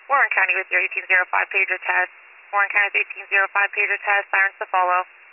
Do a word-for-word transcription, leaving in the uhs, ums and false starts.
Warren County with your eighteen oh five pager test. Warren County with eighteen oh five pager test. Sirens to follow.